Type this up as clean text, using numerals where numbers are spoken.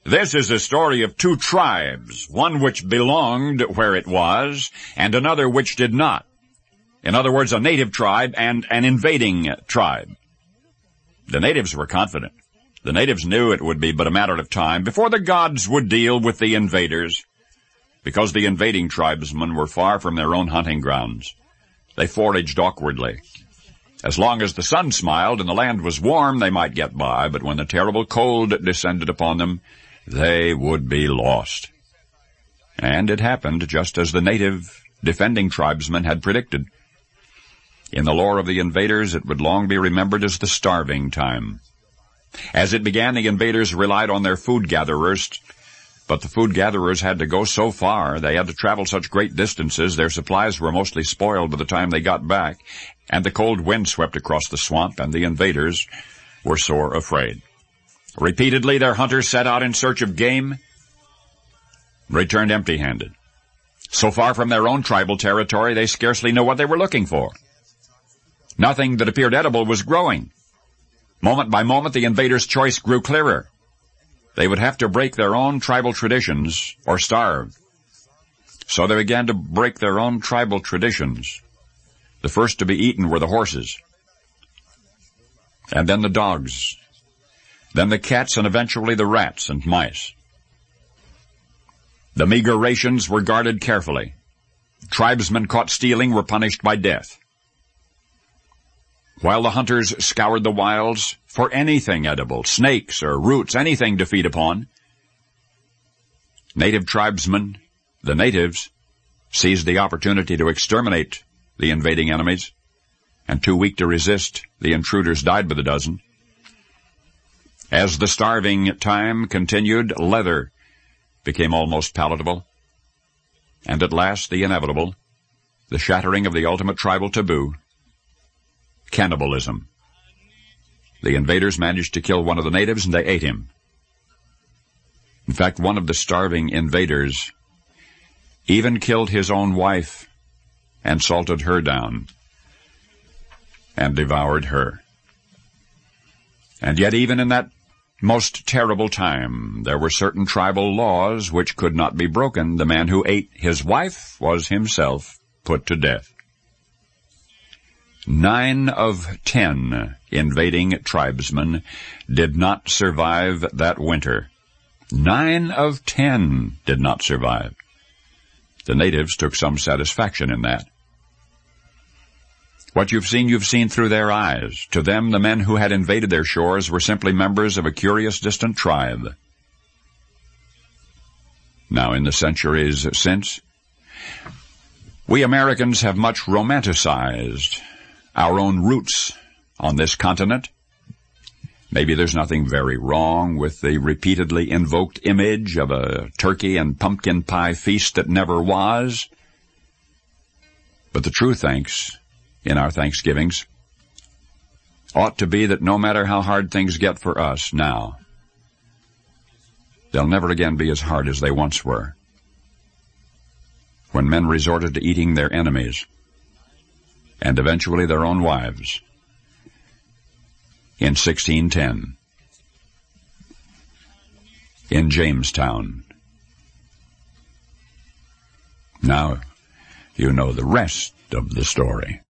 This is a story of two tribes, one which belonged where it was, and another which did not. In other words, a native tribe and an invading tribe. The natives were confident. The natives knew it would be but a matter of time before the gods would deal with the invaders, because the invading tribesmen were far from their own hunting grounds. They foraged awkwardly. As long as the sun smiled and the land was warm, they might get by, but when the terrible cold descended upon them, they would be lost. And it happened just as the native defending tribesmen had predicted. In the lore of the invaders, it would long be remembered as the starving time. As it began, the invaders relied on their food gatherers, but the food gatherers had to go so far, they had to travel such great distances, their supplies were mostly spoiled by the time they got back, and the cold wind swept across the swamp, and the invaders were sore afraid. Repeatedly, their hunters set out in search of game, returned empty-handed. So far from their own tribal territory, they scarcely knew what they were looking for. Nothing that appeared edible was growing. Moment by moment, the invaders' choice grew clearer. They would have to break their own tribal traditions or starve. So they began to break their own tribal traditions. The first to be eaten were the horses, and then the dogs, then the cats, and eventually the rats and mice. The meager rations were guarded carefully. Tribesmen caught stealing were punished by death. While the hunters scoured the wilds for anything edible, snakes or roots, anything to feed upon, native tribesmen, the natives, seized the opportunity to exterminate the invading enemies, and too weak to resist, the intruders died by the dozen. As the starving time continued, leather became almost palatable, and at last the inevitable, the shattering of the ultimate tribal taboo, cannibalism. The invaders managed to kill one of the natives, and they ate him. In fact, one of the starving invaders even killed his own wife and salted her down and devoured her. And yet even in that most terrible time, there were certain tribal laws which could not be broken. The man who ate his wife was himself put to death. 9 of 10 invading tribesmen did not survive that winter. 9 of 10 did not survive. The natives took some satisfaction in that. What you've seen through their eyes. To them, the men who had invaded their shores were simply members of a curious distant tribe. Now, in the centuries since, we Americans have much romanticized our own roots on this continent. Maybe there's nothing very wrong with the repeatedly invoked image of a turkey and pumpkin pie feast that never was. But the true thanks in our Thanksgivings ought to be that no matter how hard things get for us now, they'll never again be as hard as they once were, when men resorted to eating their enemies and eventually their own wives. In 1610, in Jamestown. Now, you know the rest of the story.